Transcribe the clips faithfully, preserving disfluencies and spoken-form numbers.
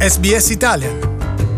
S B S Italian.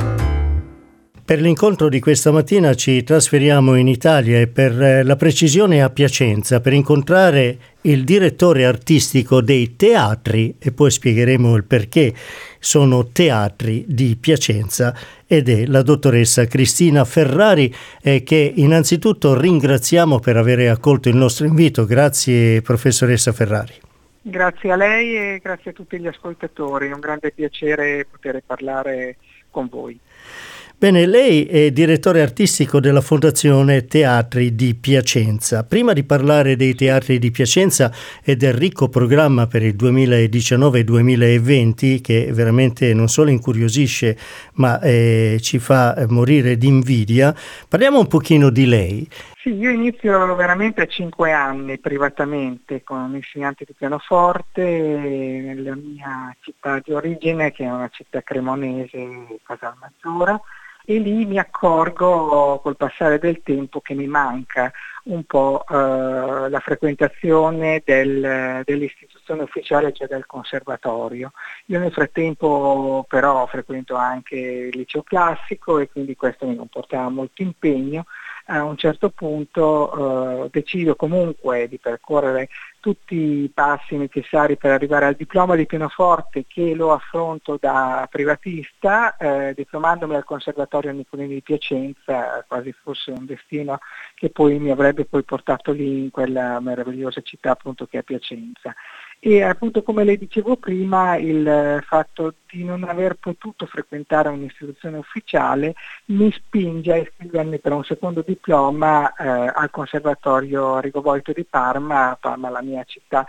Per l'incontro di questa mattina ci trasferiamo in Italia e per la precisione a Piacenza per incontrare il direttore artistico dei teatri, e poi spiegheremo il perché sono teatri di Piacenza, ed è la dottoressa Cristina Ferrari, eh, che innanzitutto ringraziamo per avere accolto il nostro invito. Grazie professoressa Ferrari. Grazie a lei e grazie a tutti gli ascoltatori, è un grande piacere poter parlare con voi. Bene, lei è direttore artistico della Fondazione Teatri di Piacenza. Prima di parlare dei teatri di Piacenza e del ricco programma per il duemiladiciannove duemilaventi, che veramente non solo incuriosisce ma eh, ci fa morire di invidia, parliamo un pochino di lei. Sì, io inizio veramente a cinque anni privatamente con un insegnante di pianoforte nella mia città di origine, che è una città cremonese, Casalmaggiore, e lì mi accorgo col passare del tempo che mi manca un po' eh, la frequentazione del, dell'istituzione ufficiale, cioè del conservatorio. Io nel frattempo però frequento anche il liceo classico e quindi questo mi comportava molto impegno. A un certo punto eh, decido comunque di percorrere tutti i passi necessari per arrivare al diploma di pianoforte, che lo affronto da privatista, eh, diplomandomi al Conservatorio Nicolini di Piacenza, quasi fosse un destino che poi mi avrebbe poi portato lì in quella meravigliosa città appunto che è Piacenza. E appunto, come le dicevo prima, il fatto di non aver potuto frequentare un'istituzione ufficiale mi spinge a iscrivermi per un secondo diploma eh, al Conservatorio Rigovolto di Parma, Parma la mia città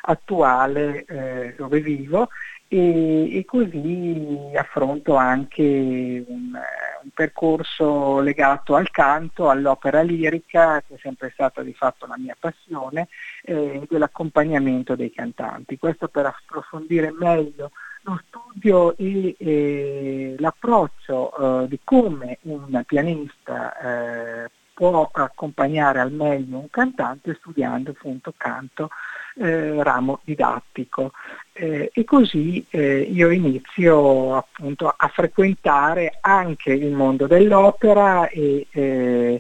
attuale eh, dove vivo, e, e così affronto anche un, un percorso legato al canto, all'opera lirica, che è sempre stata di fatto la mia passione, e eh, dell'accompagnamento dei cantanti. Questo per approfondire meglio lo studio e eh, l'approccio eh, di come un pianista eh, può accompagnare al meglio un cantante studiando appunto canto eh, ramo didattico. Eh, e così eh, io inizio appunto a frequentare anche il mondo dell'opera e, eh,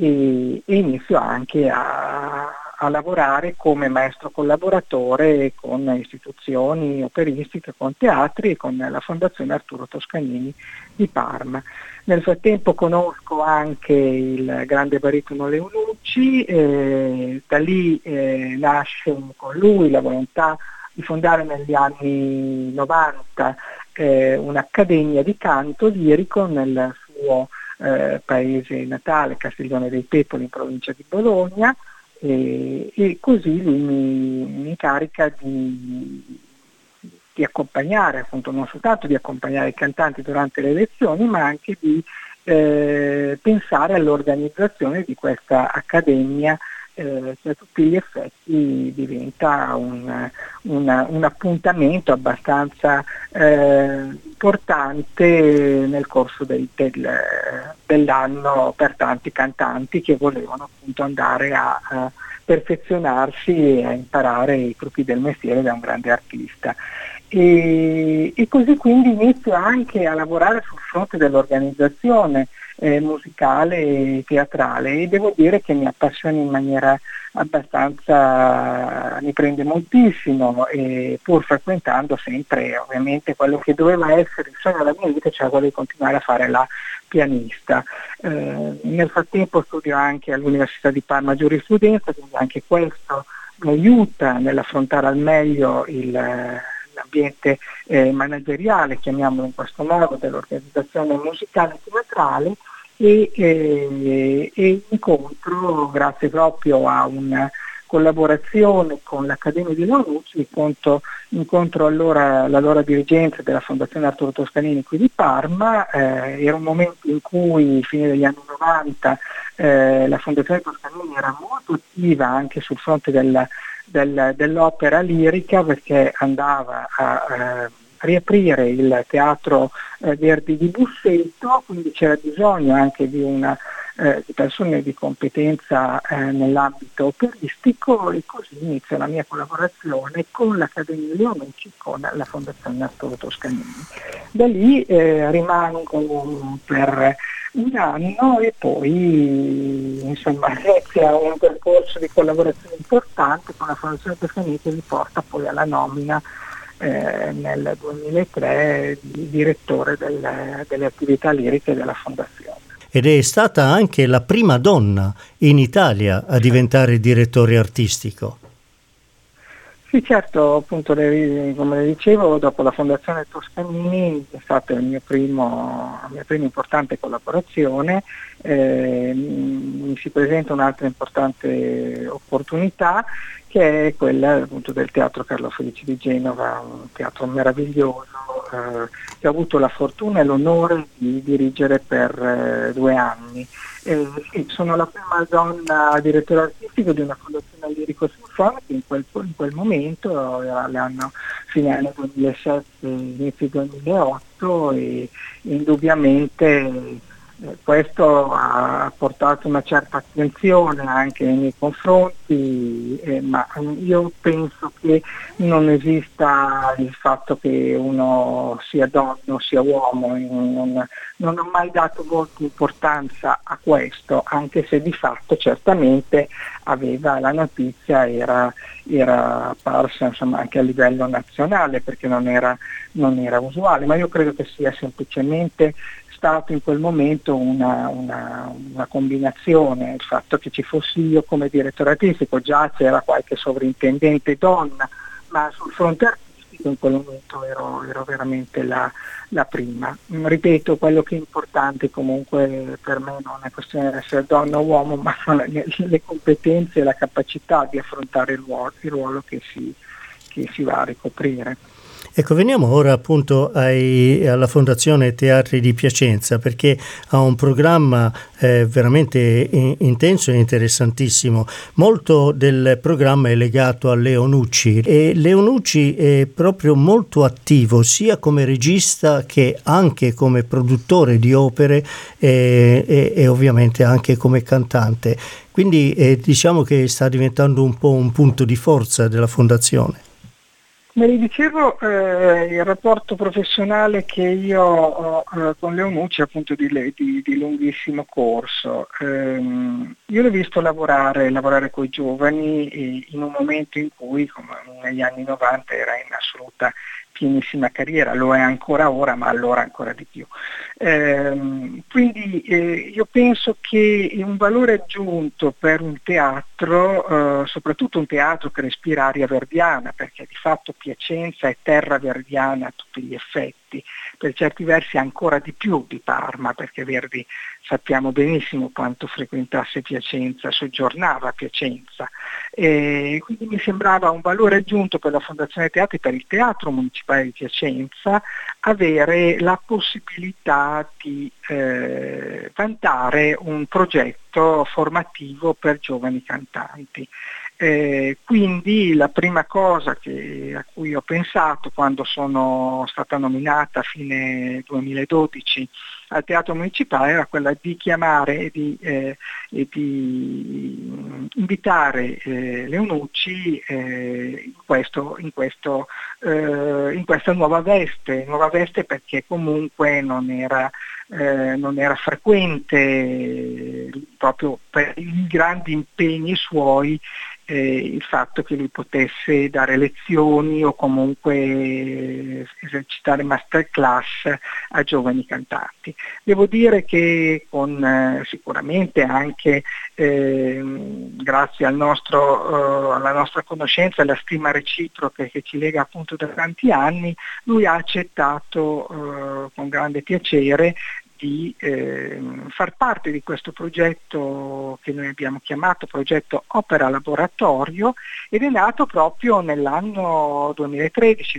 e, e inizio anche a, a lavorare come maestro collaboratore con istituzioni operistiche, con teatri e con la Fondazione Arturo Toscanini di Parma. Nel frattempo conosco anche il grande baritono Leonucci, eh, da lì eh, nasce con lui la volontà di fondare negli anni novanta eh, un'accademia di canto lirico nel suo eh, paese natale, Castiglione dei Pepoli, in provincia di Bologna, e, e così lui mi, mi incarica di di accompagnare, appunto non soltanto di accompagnare i cantanti durante le lezioni, ma anche di eh, pensare all'organizzazione di questa accademia eh, che a tutti gli effetti diventa un, un, un appuntamento abbastanza eh, importante nel corso del, del, dell'anno per tanti cantanti che volevano appunto andare a, a perfezionarsi e a imparare i trucchi del mestiere da un grande artista. E, e così quindi inizio anche a lavorare sul fronte dell'organizzazione eh, musicale e teatrale, e devo dire che mi appassiona in maniera abbastanza, mi prende moltissimo, e pur frequentando sempre ovviamente quello che doveva essere il sogno della mia vita, cioè quello di continuare a fare la pianista. Eh, nel frattempo studio anche all'Università di Parma giurisprudenza, quindi anche questo mi aiuta nell'affrontare al meglio il l'ambiente eh, manageriale, chiamiamolo in questo modo, dell'organizzazione musicale e teatrale, e, eh, e incontro, grazie proprio a una collaborazione con l'Accademia di Leonucci, incontro, incontro allora l'allora dirigente della Fondazione Arturo Toscanini qui di Parma. Eh, era un momento in cui, fine degli anni novanta, eh, la Fondazione Toscanini era molto attiva anche sul fronte della Del, dell'opera lirica, perché andava a eh, riaprire il teatro eh, Verdi di Busseto, quindi c'era bisogno anche di una eh, di persone di competenza eh, nell'ambito operistico, e così inizia la mia collaborazione con l'Accademia Leonucci, con la Fondazione Arturo Toscanini. Da lì eh, rimango per un anno e poi insomma inizia un percorso di collaborazione importante con la Fondazione Toscanini che mi porta poi alla nomina eh, nel duemilatré di direttore del, delle attività liriche della Fondazione. Ed è stata anche la prima donna in Italia a diventare direttore artistico. Sì, certo, appunto, le, come le dicevo, dopo la Fondazione Toscanini è stata il mio primo, la mia prima importante collaborazione, eh, mi si presenta un'altra importante opportunità che è quella appunto del Teatro Carlo Felice di Genova, un teatro meraviglioso eh, che ho avuto la fortuna e l'onore di dirigere per eh, due anni. Eh, sì, sono la prima donna direttore artistico di una fondazione lirico-sinfonica in quel, in quel momento, era l'anno fine anno duemilasette, inizio duemilaotto e indubbiamente eh, questo ha portato una certa attenzione anche nei miei confronti, eh, ma io penso che non esista il fatto che uno sia donna o sia uomo, non, non ho mai dato molta importanza a questo, anche se di fatto certamente aveva la notizia, era, era apparsa insomma, anche a livello nazionale perché non era, non era usuale, ma io credo che sia semplicemente stato in quel momento una, una, una combinazione, il fatto che ci fossi io come direttore artistico, già c'era qualche sovrintendente donna, ma sul fronte artistico in quel momento ero, ero veramente la, la prima. Ripeto, quello che è importante comunque per me non è questione di essere donna o uomo, ma sono le, le competenze e la capacità di affrontare il ruolo, il ruolo che, si, che si va a ricoprire. Ecco, veniamo ora appunto ai, alla Fondazione Teatri di Piacenza, perché ha un programma eh, veramente in, intenso e interessantissimo. Molto del programma è legato a Leo Nucci e Leo Nucci è proprio molto attivo sia come regista che anche come produttore di opere e, e, e ovviamente anche come cantante. Quindi eh, diciamo che sta diventando un po' un punto di forza della Fondazione. Come vi dicevo, eh, il rapporto professionale che io ho eh, con Leo Nucci è appunto di, di, di lunghissimo corso. Ehm, io l'ho visto lavorare, lavorare con i giovani e in un momento in cui, come negli anni novanta, era in assoluta pienissima carriera, lo è ancora ora, ma allora ancora di più. Ehm, quindi eh, io penso che un valore aggiunto per un teatro, eh, soprattutto un teatro che respira aria verdiana, perché di fatto Piacenza è terra verdiana a tutti gli effetti, per certi versi ancora di più di Parma, perché Verdi sappiamo benissimo quanto frequentasse Piacenza, soggiornava a Piacenza. E quindi mi sembrava un valore aggiunto per la Fondazione Teatri, per il Teatro Municipale di Piacenza, avere la possibilità di eh, vantare un progetto formativo per giovani cantanti. Eh, quindi la prima cosa che, a cui ho pensato quando sono stata nominata a fine duemiladodici al Teatro Municipale era quella di chiamare e di, eh, e di invitare eh, Leo Nucci eh, in, questo, in, questo, eh, in questa nuova veste, nuova veste perché comunque non era, eh, non era frequente eh, proprio per i grandi impegni suoi Eh, il fatto che lui potesse dare lezioni o comunque esercitare masterclass a giovani cantanti. Devo dire che con eh, sicuramente anche eh, grazie al nostro, eh, alla nostra conoscenza e alla stima reciproca che ci lega appunto da tanti anni, lui ha accettato eh, con grande piacere di eh, far parte di questo progetto che noi abbiamo chiamato progetto Opera Laboratorio ed è nato proprio nell'anno duemilatredici,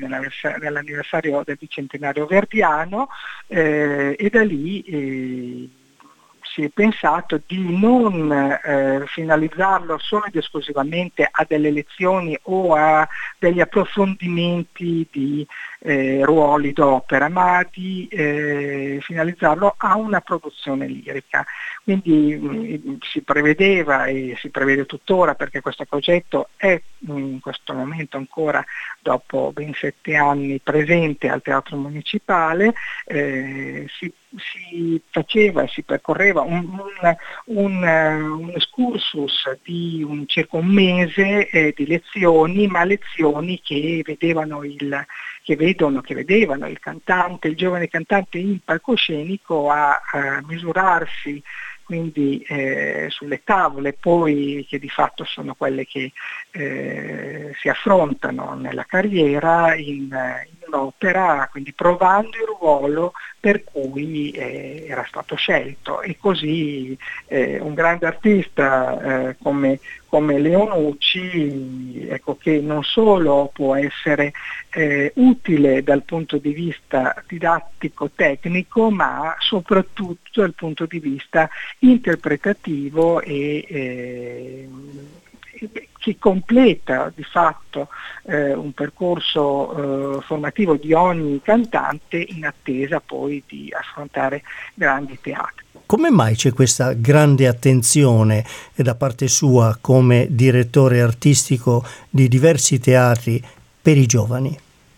nell'anniversario del bicentenario verdiano eh, e da lì eh, si è pensato di non eh, finalizzarlo solo ed esclusivamente a delle lezioni o a degli approfondimenti di eh, ruoli d'opera, ma di eh, finalizzarlo a una produzione lirica. Quindi mh, si prevedeva e si prevede tuttora, perché questo progetto è in questo momento ancora, dopo ben sette anni, presente al Teatro Municipale, eh, si, si faceva e si percorreva un, un, un, un excursus di un, circa un mese eh, di lezioni, ma lezioni che vedevano il che vedono, che vedevano il cantante, il giovane cantante in palcoscenico a, a misurarsi quindi eh, sulle tavole, poi che di fatto sono quelle che eh, si affrontano nella carriera in, in un'opera, quindi provando il ruolo per cui eh, era stato scelto. E così eh, un grande artista eh, come, come Leonucci, ecco, che non solo può essere eh, utile dal punto di vista didattico-tecnico, ma soprattutto dal punto di vista interpretativo e eh, che completa di fatto eh, un percorso eh, formativo di ogni cantante in attesa poi di affrontare grandi teatri. Come mai c'è questa grande attenzione da parte sua come direttore artistico di diversi teatri per i giovani?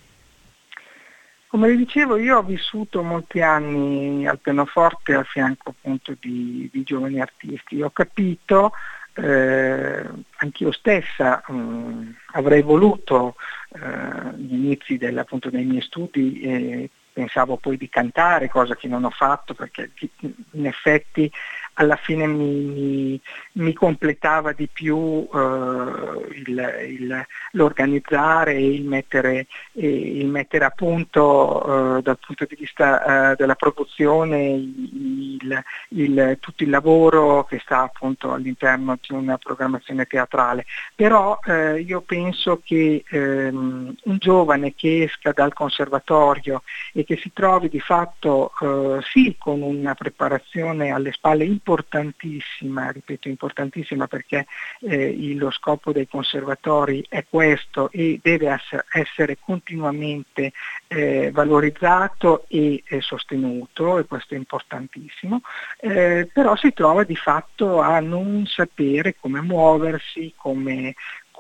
Come vi dicevo, io ho vissuto molti anni al pianoforte a fianco appunto di, di giovani artisti. Ho capito, eh, anch'io stessa mh, avrei voluto eh, gli inizi del, appunto, dei miei studi, eh, pensavo poi di cantare, cosa che non ho fatto perché in effetti alla fine mi, mi, mi completava di più eh, il, il, l'organizzare e il mettere, e il mettere a punto eh, dal punto di vista eh, della produzione il, il, tutto il lavoro che sta appunto all'interno di una programmazione teatrale. Però eh, io penso che ehm, un giovane che esca dal conservatorio e che si trovi di fatto eh, sì con una preparazione alle spalle importantissima, ripeto importantissima perché eh, lo scopo dei conservatori è questo e deve essere, essere continuamente eh, valorizzato e eh, sostenuto, e questo è importantissimo, eh, però si trova di fatto a non sapere come muoversi, come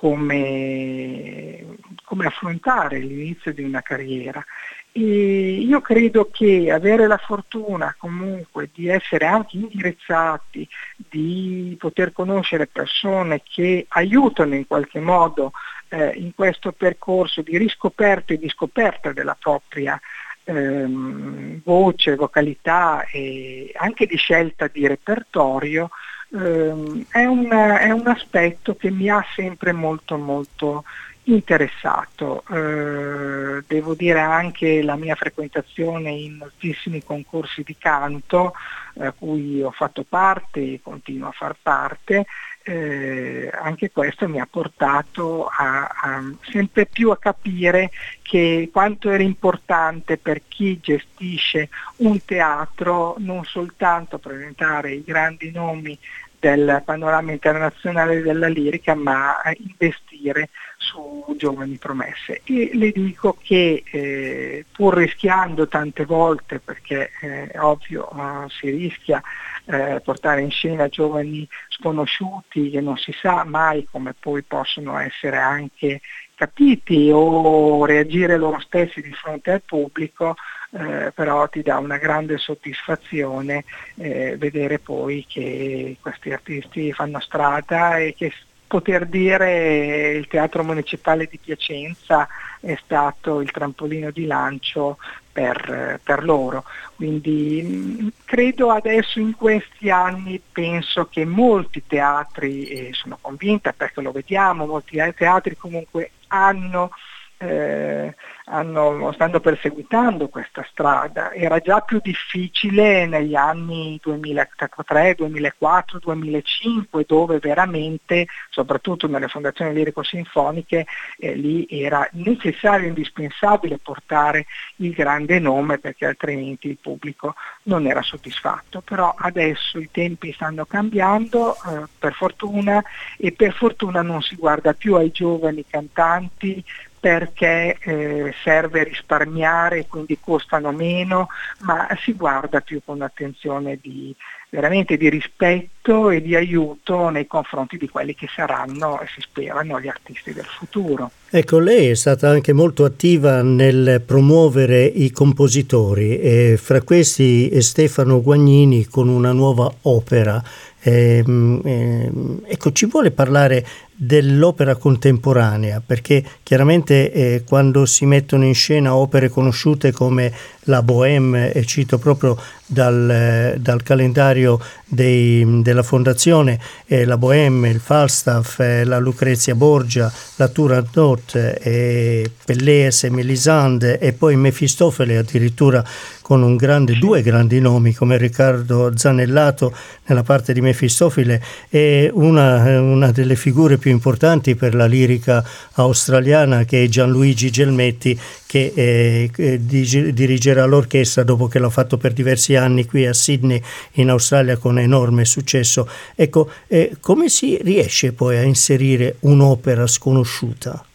Come, come affrontare l'inizio di una carriera. E io credo che avere la fortuna comunque di essere anche indirizzati, di poter conoscere persone che aiutano in qualche modo eh, in questo percorso di riscoperta e di scoperta della propria ehm, voce, vocalità e anche di scelta di repertorio, ehm, è, un, è un aspetto che mi ha sempre molto molto interessato. Eh, devo dire anche la mia frequentazione in moltissimi concorsi di canto a cui ho fatto parte e continuo a far parte, eh, anche questo mi ha portato a, a sempre più a capire che quanto era importante per chi gestisce un teatro non soltanto presentare i grandi nomi del panorama internazionale della lirica, ma investire su giovani promesse. E le dico che eh, pur rischiando tante volte, perché eh, ovvio uh, si rischia eh, portare in scena giovani sconosciuti che non si sa mai come poi possono essere anche capiti o reagire loro stessi di fronte al pubblico, eh, però ti dà una grande soddisfazione eh, vedere poi che questi artisti fanno strada e che poter dire il Teatro Municipale di Piacenza è stato il trampolino di lancio per, per loro. Quindi mh, credo adesso in questi anni, penso che molti teatri, e sono convinta perché lo vediamo, molti teatri comunque hanno eh, hanno, stanno perseguitando questa strada. Era già più difficile negli anni duemilatré, duemilaquattro, duemilacinque, dove veramente, soprattutto nelle fondazioni lirico-sinfoniche, eh, lì era necessario, indispensabile portare il grande nome, perché altrimenti il pubblico non era soddisfatto. Però adesso i tempi stanno cambiando, eh, per fortuna, e per fortuna non si guarda più ai giovani cantanti, perché eh, serve risparmiare e quindi costano meno, ma si guarda più con attenzione di, veramente di rispetto e di aiuto nei confronti di quelli che saranno, e si sperano, gli artisti del futuro. Ecco, lei è stata anche molto attiva nel promuovere i compositori, e fra questi Stefano Guagnini con una nuova opera. Eh, eh, ecco, ci vuole parlare dell'opera contemporanea, perché chiaramente eh, quando si mettono in scena opere conosciute come la Bohème, e cito proprio dal, eh, dal calendario dei, della fondazione, eh, la Bohème, il Falstaff, eh, la Lucrezia Borgia, la Turandot, eh, Pelléas e Mélisande, e poi Mefistofele, addirittura con un grande, due grandi nomi come Riccardo Zanellato nella parte di Mefistofele, è una, una delle figure più importanti per la lirica australiana, che è Gianluigi Gelmetti, che eh, dirigerà l'orchestra dopo che l'ha fatto per diversi anni qui a Sydney in Australia con enorme successo. Ecco, eh, come si riesce poi a inserire un'opera sconosciuta?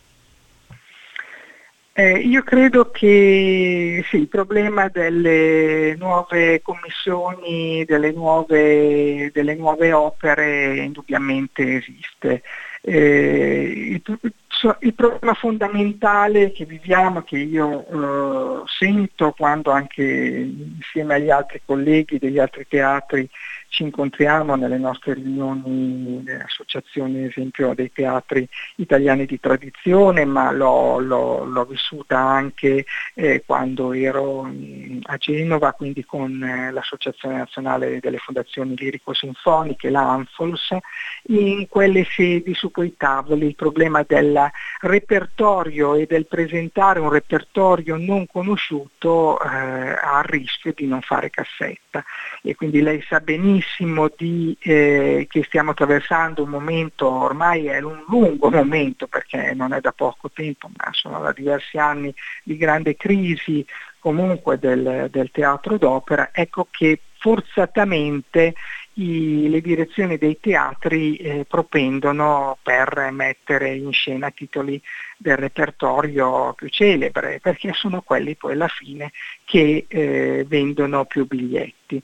Eh, io credo che sì, il problema delle nuove commissioni, delle nuove, delle nuove opere indubbiamente esiste. Eh, il, il problema fondamentale che viviamo, che io eh, sento quando anche insieme agli altri colleghi degli altri teatri ci incontriamo nelle nostre riunioni, associazioni, ad esempio dei teatri italiani di tradizione, ma l'ho, l'ho, l'ho vissuta anche eh, quando ero a Genova, quindi con eh, l'Associazione Nazionale delle Fondazioni Lirico-Sinfoniche, l'ANFOLS, in quelle sedi, su quei tavoli, il problema del repertorio e del presentare un repertorio non conosciuto eh, ha il rischio di non fare cassetta. E quindi lei sa benissimo di, eh, che stiamo attraversando un momento, ormai è un lungo momento, perché non è da poco tempo, ma sono da diversi anni, di grande crisi comunque del, del teatro d'opera. Ecco che forzatamente i, le direzioni dei teatri eh, propendono per mettere in scena titoli del repertorio più celebre, perché sono quelli poi alla fine che eh, vendono più biglietti.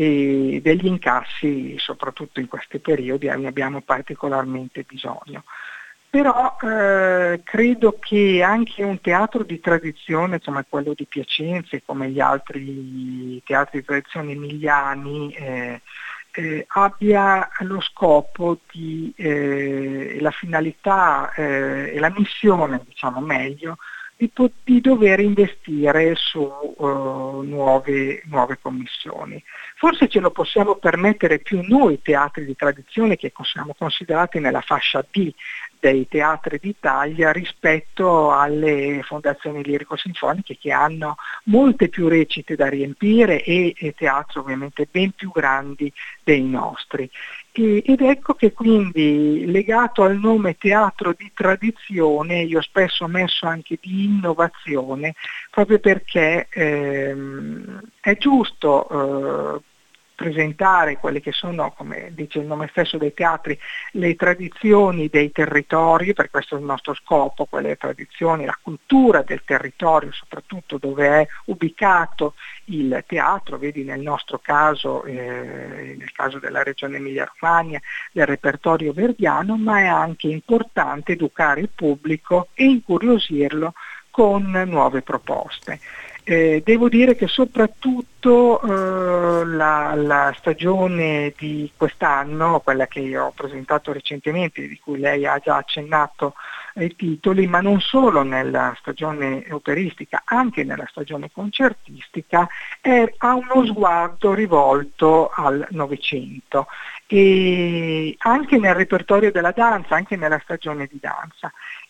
E degli incassi, soprattutto in questi periodi, ne abbiamo particolarmente bisogno. Però eh, credo che anche un teatro di tradizione, insomma quello di Piacenza, come gli altri teatri di tradizione emiliani, eh, eh, abbia lo scopo di, eh, la finalità eh, e la missione, diciamo meglio, di, di dover investire su uh, nuove, nuove commissioni. Forse ce lo possiamo permettere più noi teatri di tradizione, che siamo considerati nella fascia D dei teatri d'Italia, rispetto alle fondazioni lirico-sinfoniche, che hanno molte più recite da riempire e, e teatri ovviamente ben più grandi dei nostri. E, ed ecco che quindi, legato al nome teatro di tradizione, io spesso ho messo anche di innovazione, proprio perché ehm, è giusto eh, presentare quelle che sono, come dice il nome stesso dei teatri, le tradizioni dei territori, per questo è il nostro scopo, quelle tradizioni, la cultura del territorio, soprattutto dove è ubicato il teatro, vedi nel nostro caso, eh, nel caso della regione Emilia-Romagna, del repertorio verdiano, ma è anche importante educare il pubblico e incuriosirlo con nuove proposte. Eh, devo dire che soprattutto eh, la, la stagione di quest'anno, quella che io ho presentato recentemente, di cui lei ha già accennato i titoli, ma non solo nella stagione operistica, anche nella stagione concertistica, è, ha uno sguardo rivolto al Novecento, e anche nel repertorio della danza, anche nella stagione di danza.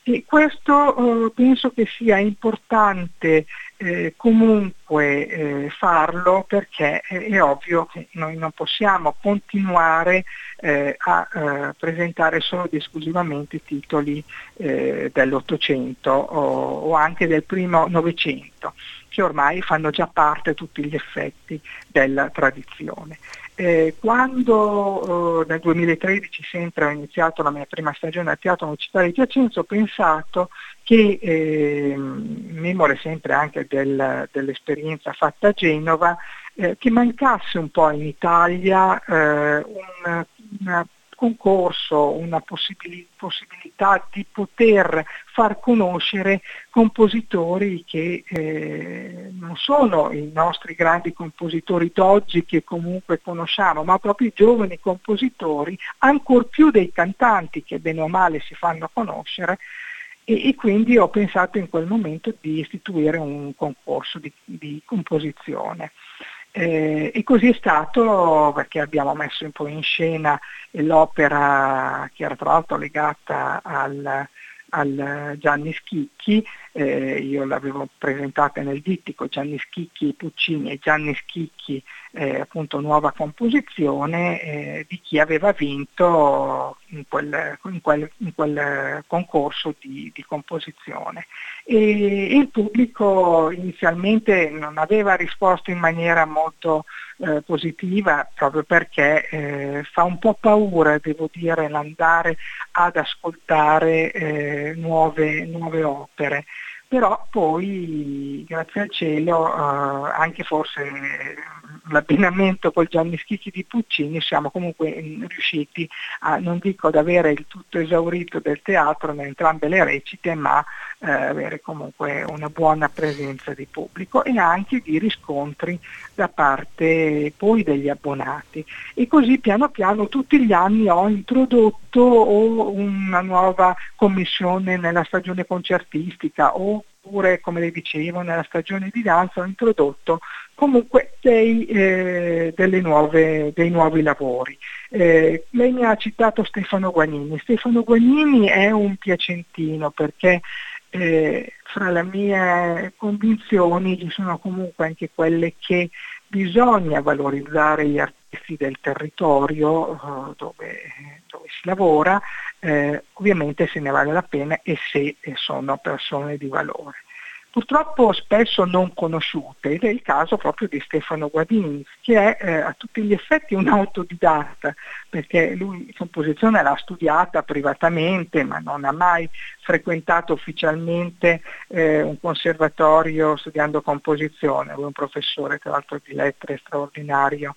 E questo eh, penso che sia importante eh, comunque eh, farlo, perché è, è ovvio che noi non possiamo continuare eh, a eh, presentare solo ed esclusivamente titoli eh, dell'Ottocento o, o anche del primo Novecento, che ormai fanno già parte a tutti gli effetti della tradizione. Eh, quando eh, nel duemilatredici sempre ho iniziato la mia prima stagione al Teatro Municipale di Piacenza, ho pensato che, eh, memore sempre anche del, dell'esperienza fatta a Genova, eh, che mancasse un po' in Italia eh, un una concorso, una possibili- possibilità di poter far conoscere compositori che eh, non sono i nostri grandi compositori d'oggi che comunque conosciamo, ma proprio i giovani compositori, ancor più dei cantanti che bene o male si fanno conoscere. E, e quindi ho pensato in quel momento di istituire un concorso di, di composizione. Eh, e così è stato, perché abbiamo messo un po' in scena l'opera che era tra l'altro legata al, al Gianni Schicchi, eh, io l'avevo presentata nel dittico Gianni Schicchi Puccini e Gianni Schicchi eh, appunto nuova composizione eh, di chi aveva vinto in quel, in quel, in quel concorso di, di composizione. E, e il pubblico inizialmente non aveva risposto in maniera molto eh, positiva, proprio perché eh, fa un po' paura, devo dire, l'andare ad ascoltare eh, nuove, nuove opere. Però poi, grazie al cielo, eh, anche forse eh, l'abbinamento col Gianni Schicchi di Puccini, siamo comunque mh, riusciti a, non dico ad avere il tutto esaurito del teatro in entrambe le recite, ma eh, avere comunque una buona presenza di pubblico e anche di riscontri da parte poi degli abbonati. E così piano piano tutti gli anni ho introdotto o una nuova commissione nella stagione concertistica oppure, come le dicevo, nella stagione di danza ho introdotto comunque dei, eh, delle nuove, dei nuovi lavori. Eh, lei mi ha citato Stefano Guagnini. Stefano Guagnini è un piacentino perché eh, fra le mie convinzioni ci sono comunque anche quelle che bisogna valorizzare gli artisti del territorio uh, dove, dove si lavora, eh, ovviamente se ne vale la pena e se sono persone di valore. Purtroppo spesso non conosciute, ed è il caso proprio di Stefano Guagnini, che è eh, a tutti gli effetti un autodidatta, perché lui composizione l'ha studiata privatamente, ma non ha mai frequentato ufficialmente eh, un conservatorio studiando composizione. Lui è un professore tra l'altro di lettere straordinario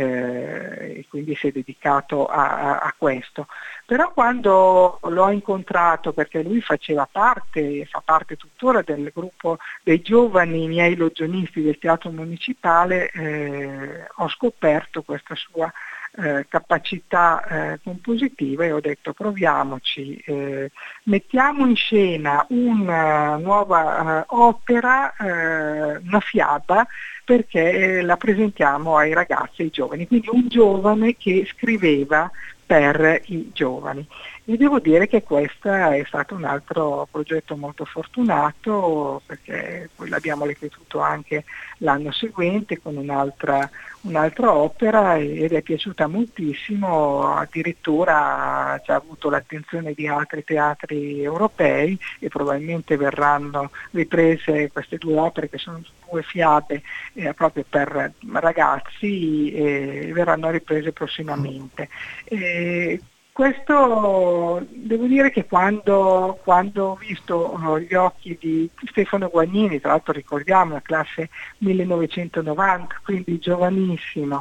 eh, e quindi si è dedicato a, a, a questo. Però quando l'ho incontrato, perché lui faceva parte, fa parte tuttora del gruppo dei giovani miei logionisti del Teatro Municipale, eh, ho scoperto questa sua eh, capacità eh, compositiva e ho detto proviamoci, eh, mettiamo in scena una nuova eh, opera, eh, una fiaba, perché la presentiamo ai ragazzi e ai giovani, quindi un giovane che scriveva per i giovani. E devo dire che questo è stato un altro progetto molto fortunato, perché poi l'abbiamo ripetuto anche l'anno seguente con un'altra, un'altra opera ed è piaciuta moltissimo, addirittura ha già avuto l'attenzione di altri teatri europei e probabilmente verranno riprese queste due opere che sono due fiabe eh, proprio per ragazzi e verranno riprese prossimamente. E questo devo dire che quando, quando ho visto uh, gli occhi di Stefano Guagnini, tra l'altro ricordiamo la classe millenovecentonovanta, quindi giovanissimo, uh,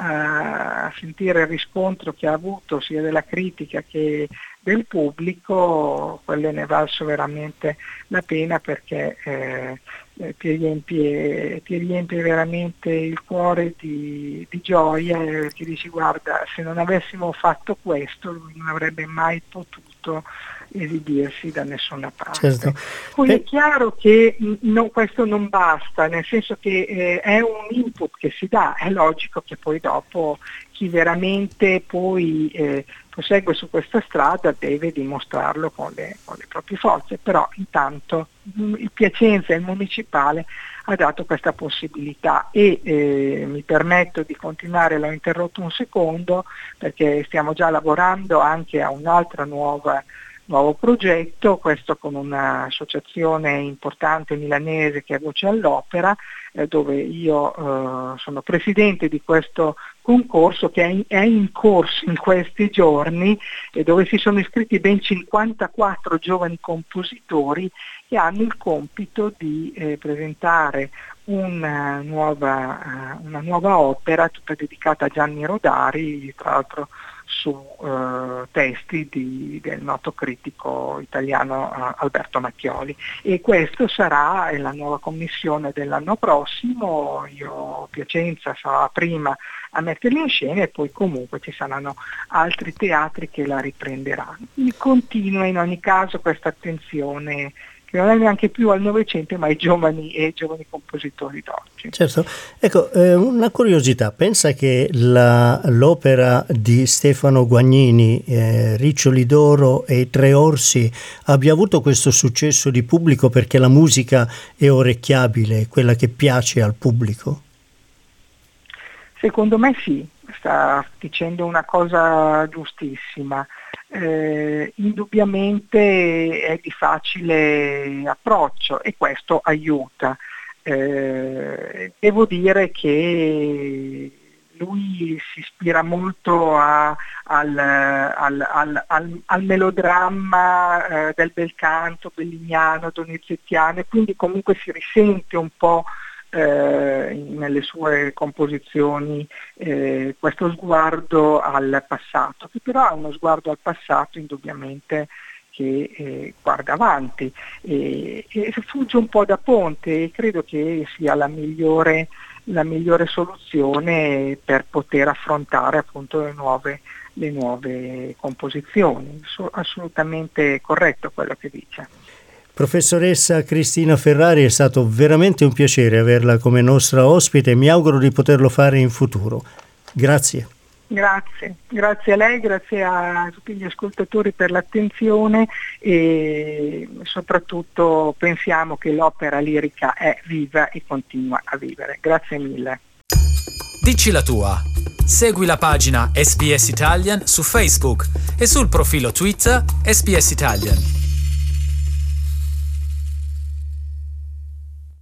a sentire il riscontro che ha avuto sia della critica che del pubblico, quello ne è valso veramente la pena, perché eh, eh, ti, riempie, ti riempie veramente il cuore di, di gioia e ti dici guarda, se non avessimo fatto questo lui non avrebbe mai potuto esibirsi da nessuna parte. Certo. Poi è chiaro che no, questo non basta, nel senso che eh, è un input che si dà, è logico che poi dopo chi veramente poi eh, prosegue su questa strada deve dimostrarlo con le, con le proprie forze, però intanto il Piacenza e il Municipale ha dato questa possibilità e eh, mi permetto di continuare, l'ho interrotto un secondo perché stiamo già lavorando anche a un'altra nuova nuovo progetto, questo con un'associazione importante milanese che è Voce all'Opera, eh, dove io eh, sono presidente di questo concorso che è in, è in corso in questi giorni e dove si sono iscritti ben cinquantaquattro giovani compositori che hanno il compito di eh, presentare una nuova, uh, una nuova opera tutta dedicata a Gianni Rodari, tra l'altro su uh, testi di, del noto critico italiano uh, Alberto Mattioli, e questo sarà la nuova commissione dell'anno prossimo. Io Piacenza sarà la prima a metterli in scena e poi comunque ci saranno altri teatri che la riprenderanno. Quindi continua in ogni caso questa attenzione che non è neanche più al Novecento ma ai giovani e ai giovani compositori d'oggi. Certo, ecco, eh, una curiosità, pensa che la, l'opera di Stefano Guagnini, eh, Riccioli d'Oro e i Tre Orsi abbia avuto questo successo di pubblico perché la musica è orecchiabile, quella che piace al pubblico? Secondo me sì, sta dicendo una cosa giustissima. Eh, indubbiamente è di facile approccio e questo aiuta. Eh, devo dire che lui si ispira molto a, al, al, al, al, al melodramma eh, del bel canto bellignano, donizettiano, e quindi comunque si risente un po' Eh, nelle sue composizioni eh, questo sguardo al passato, che però è uno sguardo al passato indubbiamente che eh, guarda avanti e, e fugge un po' da ponte, e credo che sia la migliore, la migliore soluzione per poter affrontare appunto le nuove, le nuove composizioni. So, assolutamente corretto quello che dice. Professoressa Cristina Ferrari, è stato veramente un piacere averla come nostra ospite e mi auguro di poterlo fare in futuro. Grazie. Grazie, grazie a lei, grazie a tutti gli ascoltatori per l'attenzione e soprattutto pensiamo che l'opera lirica è viva e continua a vivere. Grazie mille. Dici la tua. Segui la pagina S B S Italian su Facebook e sul profilo Twitter S B S Italian.